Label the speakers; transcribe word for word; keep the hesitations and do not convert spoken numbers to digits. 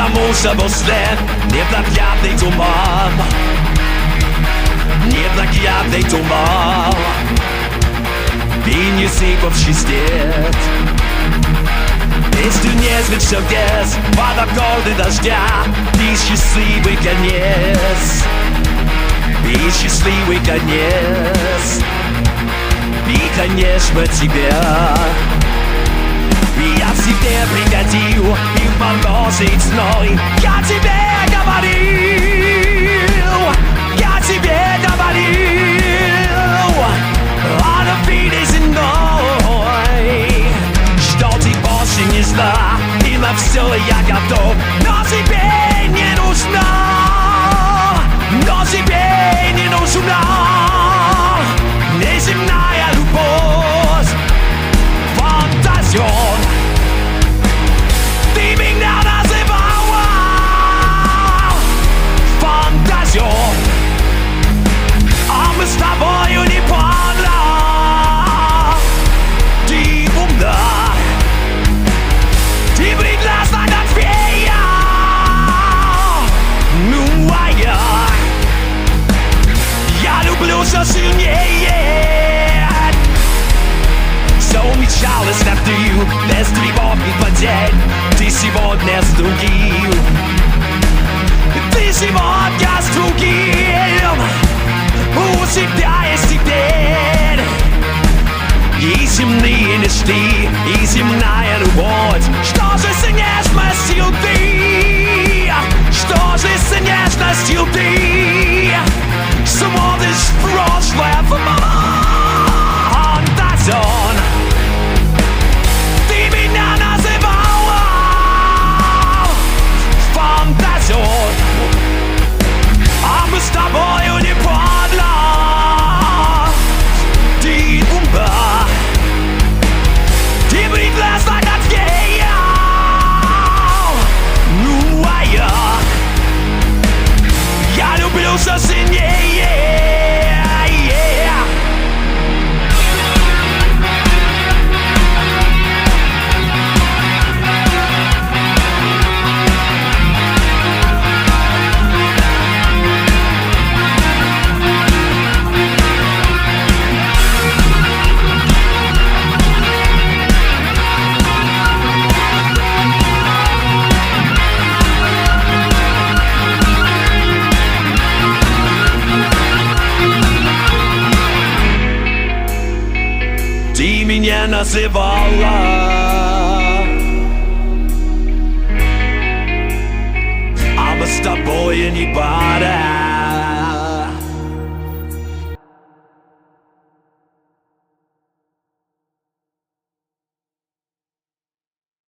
Speaker 1: потому что был след, непроглядный туман, непроглядный туман, и не сыпавший снег. Если не звучал грез под аккорды дождя, и счастливый конец, и счастливый конец, и, конечно, тебя. Я в себе приходил, и в мороз и зной я тебе говорил, я тебе говорил о любви земной, что ты больше не зла, и на все я готов, но тебе не нужна, но тебе не нужна неземная любовь, фантазион. Ты меня называла фантазион, а мы с тобою не пара. Ты умна, ты прекрасна, как фея. Ну а я, я люблю все сильнее. Все умечалось на ты, без тревог и потерь. Ты сегодня с другим, ты сегодня с другим. У тебя есть теперь и земные мечты, и земная любовь. Что же с нежностью ты, что же с нежностью ты смотришь в прошлое, в фантазион. Ты меня называла фантазион, а мы с тобою не падла. Ты умна, ты прекрасна, как фея. Ну а я, я люблю все сильнее. Ты меня называла, а мы с тобой не пара.